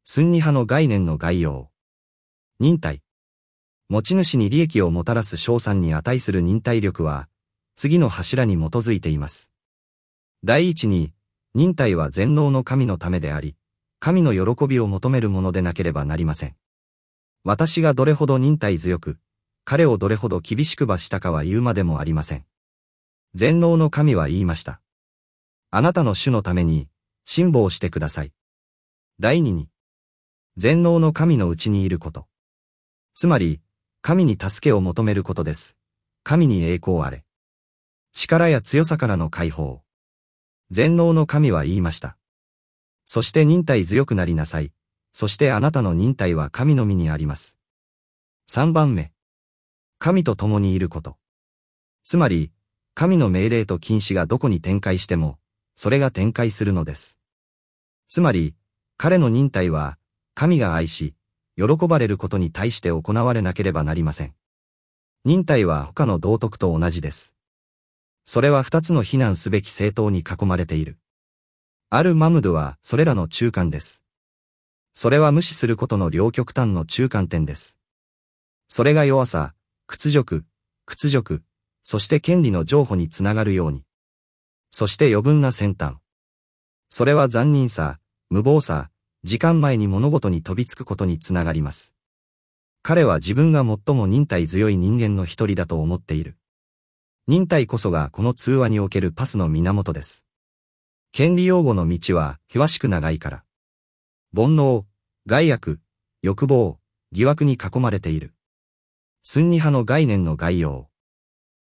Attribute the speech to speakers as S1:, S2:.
S1: スンニ派の概念の概要。忍耐。持ち主に利益をもたらす賞賛に値する忍耐力は、次の柱に基づいています。第一に、忍耐は全能の神のためであり、神の喜びを求めるものでなければなりません。私がどれほど忍耐強く、彼をどれほど厳しく罰したかは言うまでもありません。全能の神は言いました。あなたの主のために、辛抱してください。第二に、全能の神のうちにいること。つまり、神に助けを求めることです。神に栄光あれ。力や強さからの解放。全能の神は言いました。そして忍耐強くなりなさい。そしてあなたの忍耐は神の身にあります。3番目。神と共にいること。つまり、神の命令と禁止がどこに展開しても、それが展開するのです。つまり、彼の忍耐は、神が愛し、喜ばれることに対して行われなければなりません。忍耐は他の道徳と同じです。それは二つの非難すべき政党に囲まれている。アル・マムドはそれらの中間です。それは無視することの両極端の中間点です。それが弱さ、屈辱、そして権利の譲歩につながるように。そして余分な先端。それは残忍さ、無謀さ、時間前に物事に飛びつくことにつながります。彼は自分が最も忍耐強い人間の一人だと思っている。忍耐こそがこの通話におけるパスの源です。権利擁護の道は険しく長いから。煩悩、害悪、欲望、疑惑に囲まれている。スンニ派の概念の概要。